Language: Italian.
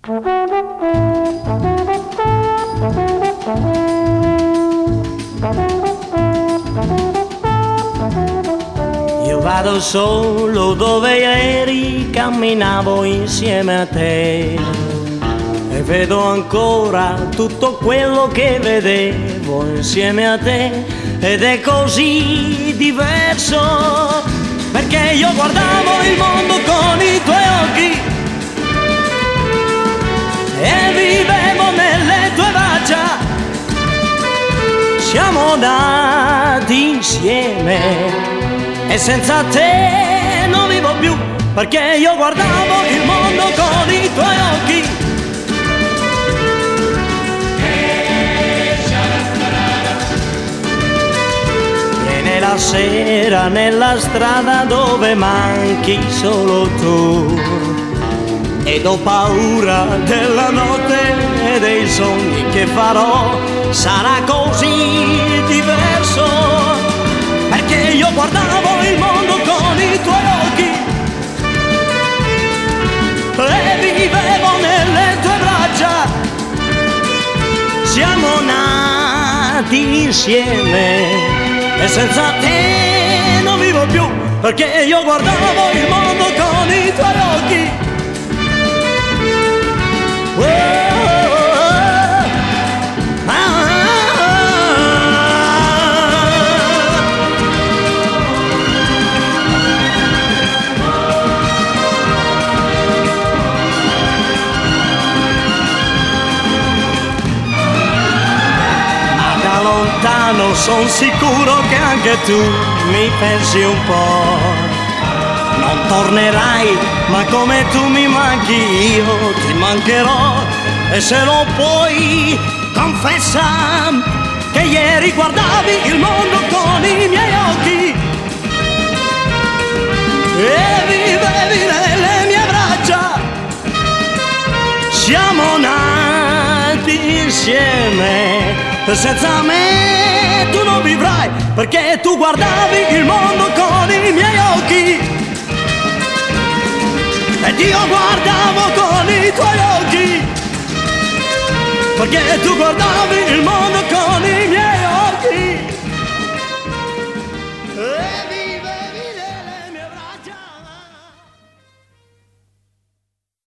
Io vado solo dove ieri camminavo insieme a te e vedo ancora tutto quello che vedevo insieme a te, ed è così diverso perché io guardavo il mondo con i tuoi occhi e vivevo nelle tue braccia. Siamo nati insieme e senza te non vivo più, perché io guardavo il mondo con i tuoi occhi. Viene la sera nella strada dove manchi solo tu, ed ho paura della notte e dei sogni che farò. Sarà così diverso perché io guardavo il mondo con i tuoi occhi e vivevo nelle tue braccia. Siamo nati insieme e senza te non vivo più, perché io guardavo il mondo con i tuoi occhi. Lontano son sicuro che anche tu mi pensi un po'. Non tornerai, ma come tu mi manchi io ti mancherò. E se lo puoi confessa che ieri guardavi il mondo con i miei occhi e vivevi nelle mie braccia. Siamo nati insieme, senza me tu non vivrai, perché tu guardavi il mondo con i miei occhi ed io guardavo con i tuoi occhi, perché tu guardavi il mondo con i miei occhi.